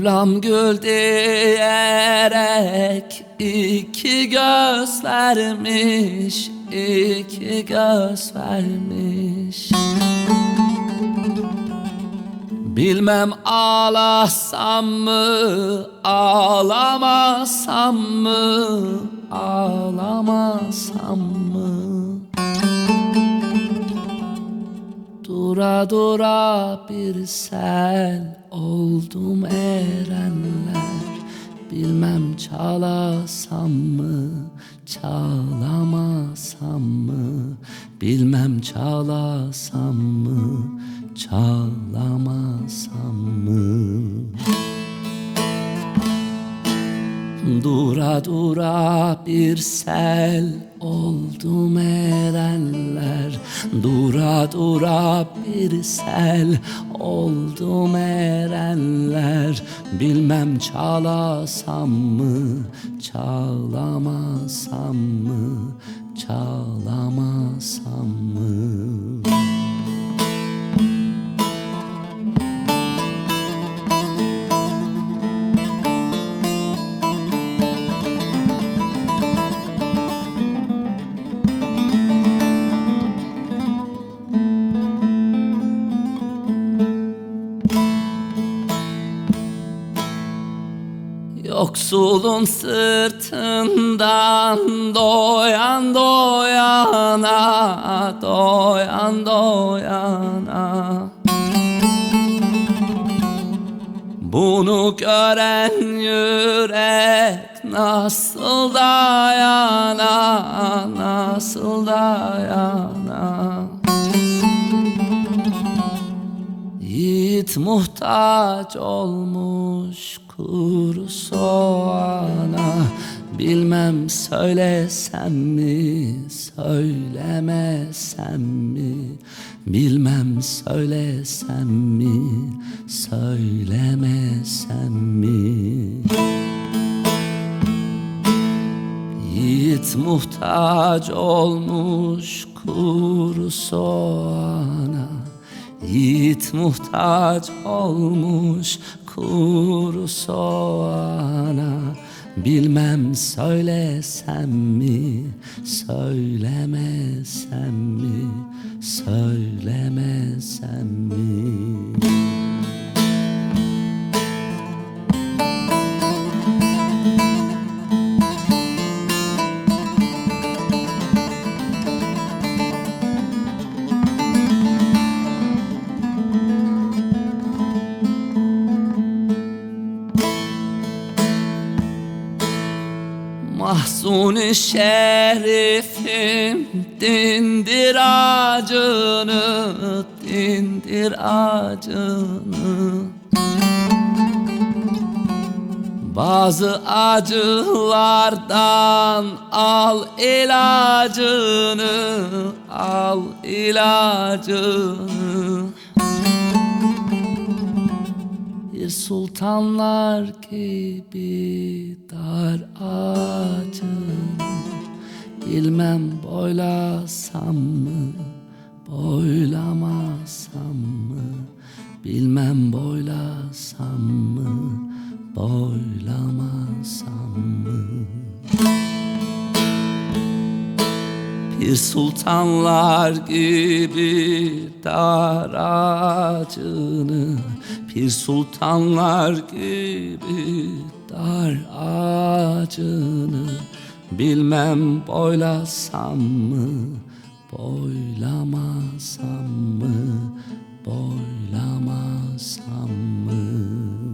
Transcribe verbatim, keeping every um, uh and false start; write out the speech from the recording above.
Mevlam gül diyerek iki göz vermiş, iki göz vermiş. Bilmem ağlasam mı, ağlamasam mı, ağlamasam mı? Dura dura bir sel oldum erenler. Bilmem çalasam mı, çalamasam mı? Bilmem çalasam mı, çalamasam mı? Dura dura bir sel oldum erenler. Dura dura bir sel oldum erenler. Bilmem çalasam mı, çalamasam mı, çalamasam mı? Yoksulun sırtından doyan doyana, doyan doyana. Bunu gören yürek nasıl dayana, nasıl dayana? Yiğit muhtaç olmuş kuru soğana. Bilmem söylesem mi, söylemesem mi? Bilmem söylesem mi, söylemesem mi? Yiğit muhtaç olmuş kuru soğana. Yiğit muhtaç olmuş kuru soğana. Bilmem söylesem mi, söylemesem mi, söylemesem mi? Mahzun-i şerifim dindir acını, dindir acını. Bazı acılardan al ilacını, al ilacını. Bir sultanlar gibi dar ağacını. Bilmem boylasam mı, boylamasam mı? Bilmem boylasam mı, boylamasam mı? Bir sultanlar gibi dar ağacını. Bir sultanlar gibi dar ağacını. Bilmem boylasam mı, boylamasam mı, boylamasam mı?